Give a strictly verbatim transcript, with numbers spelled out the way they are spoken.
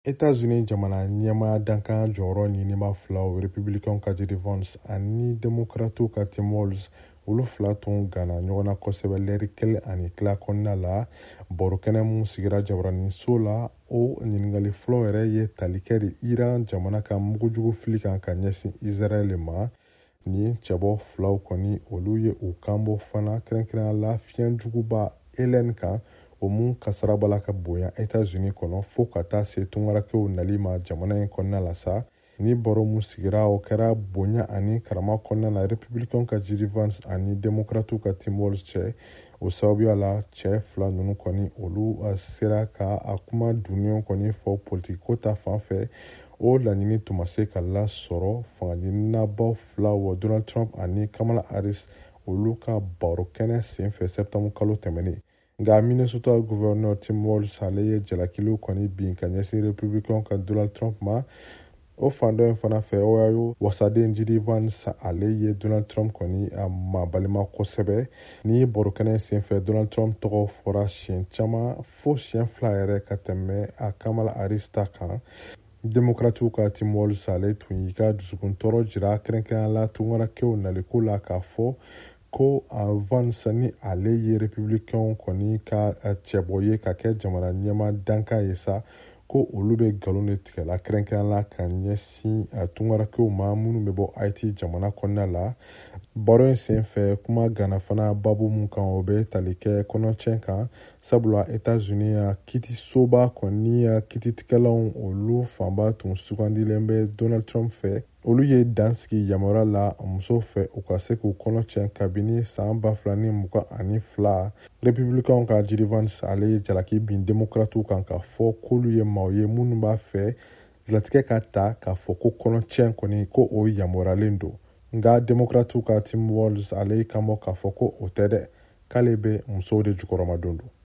États-Unis jamana ɲɛmaa dankan jɔyɔrɔ ɲinima filaw Républicains ka J D Vance ani Démocrates ka Tim Walz olu fila tun ganna ɲɔgɔn na kosɛbɛ lɛri kelen ani tila kɔnɔna la barokɛnɛ min sigira Jabaraninso la. O ɲininkali fɔlɔ yɛrɛ ye tali kɛ de Iran jamana ka mugujugu fili kan ka ɲɛsin Israël ma. Ni cɛbɔ filaw kɔni olu ye u kanbɔ fana kɛrɛnkɛrɛnya la fiɲɛjuguba Hélène kan o mun kasara bala ka bonya États-Unis kɔnɔ fo ka taa se tungarakɛw nali ma jamana in kɔnɔna la sa. Ni baro mun sigira o kɛra bonya ani karama kɔnɔna la Républicains ka J D Vance ani Démocrates ka Tim Walz cɛ. O sababuya la cɛ fila ninnu kɔni olu sera ka a kuma dunnen kɔni fɔ politikiko ta fan fɛ. O laɲini tun ma se ka lasɔrɔ fangaɲininabaw filaw Donald Trump ani Kamala Harris olu ka barokɛnɛ senfɛ septembre kalo tɛmɛnen. Nka Minnesota gouverneur Tim Walz ale ye jalakiliw kɔni bin ka ɲɛsin Républicains ka Donald Trump ma. O fan dɔ in fana fɛ Ohio wasaden J D Vance ale ye Donald Trump kɔni a mabalima kosɛbɛ. Ni barokɛnɛ senfɛ Donald Trump tɔgɔ fɔra siɲɛ caman fo siɲɛ fila yɛrɛ ka tɛmɛ a Kamala Harris ta kan. Démocrates ka Tim Walz ale tun y'i ka dusukun tɔɔrɔ jira kɛrɛnkɛrɛnya la tungarakɛw naliko la k'a fɔ ko a Vance ni ale ye Républicains kɔni ka cɛbɔ ye ka kɛ jamana ɲɛmaa dankan ye sa ko olu bɛ nkalon de tigɛla kɛrɛnkɛrɛnya la ka ɲɛsin tungarakɛw ma minnu bɛ bɔ Haïti jamana kɔnɔna la. Baro in senfɛ kuma ganna fana babu mun kan o bɛ tali kɛ kɔnɔcɛn kan sabula États-Unis a kiitisoba kɔni a kiititigɛlanw olu fanba tun sugandilen bɛ Donald Trump fɛ. Olu ye dan sigi yamaruya la musow fɛ u ka se k'u kɔnɔcɛn kabini san ba fila ni mugan ani fila. Républicains ka J D Vance ale ye jalaki bin Démocrates kan k'a fɔ k'olu ye maaw ye minnu b'a fɛ latigɛ ka ta k'a fɔ ko kɔnɔcɛn kɔni ko o yamaruyalen don. Nka Démocrates ka Tim Walz ale kanbɔ k'a fɔ ko o tɛ dɛ k'ale bɛ musow de jukɔrɔmadon don.